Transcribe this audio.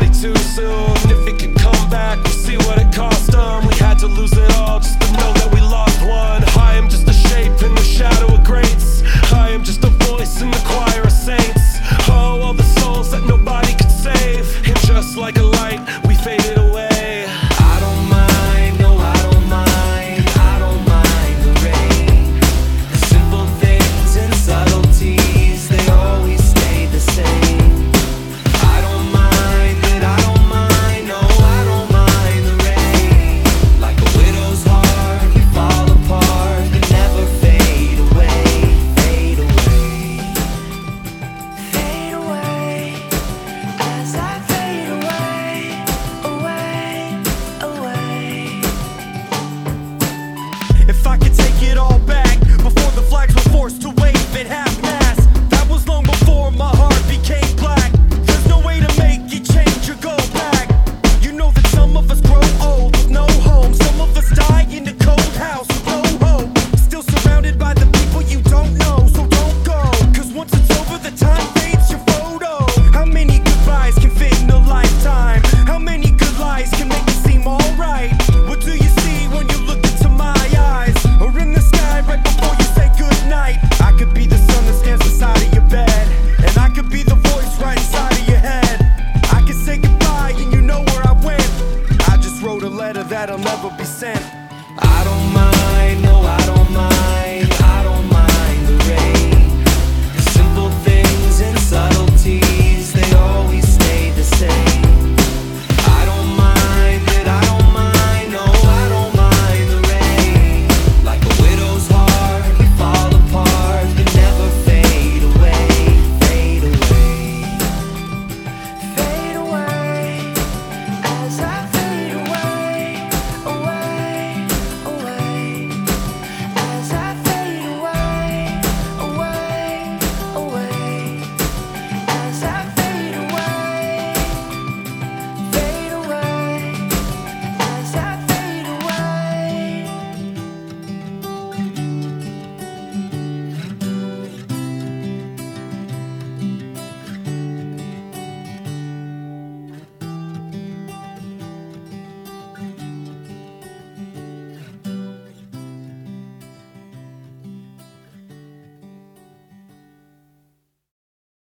way too soon. If it could come back, we'll see what it cost them. We had to lose it all just to know that we lost one. I am just a shape in the shadow of greats. I am just a voice in the choir of saints. Oh, all the souls that nobody could save. And just like a light, we faded away. I don't mind, no I don't mind. I don't mind the rain. The simple things and subtleties, they always stay the same. I don't mind it, I don't mind, no I don't mind the rain. Like a widow's heart, we fall apart, we never fade away. Fade away. Fade away as I fade away, away, away. If I could take it all back, before the flags were forced to wave at half-mast, that was long before my heart became black. There's no way to make it change or go back. You know that some of us grow old with no home. Some of us die in a cold house with no hope. Still surrounded by the people you don't know, so don't go. Cause once it's over, the time fades your photo. How many goodbyes can fit in a lifetime? How many good lies can make it seem alright? What do you see when you look into my eyes? Or in the sky right before you say goodnight? I could be the sun that stands beside of your bed, and I could be the voice right inside of your head. I could say goodbye and you know where I went. I just wrote a letter that'll never be sent.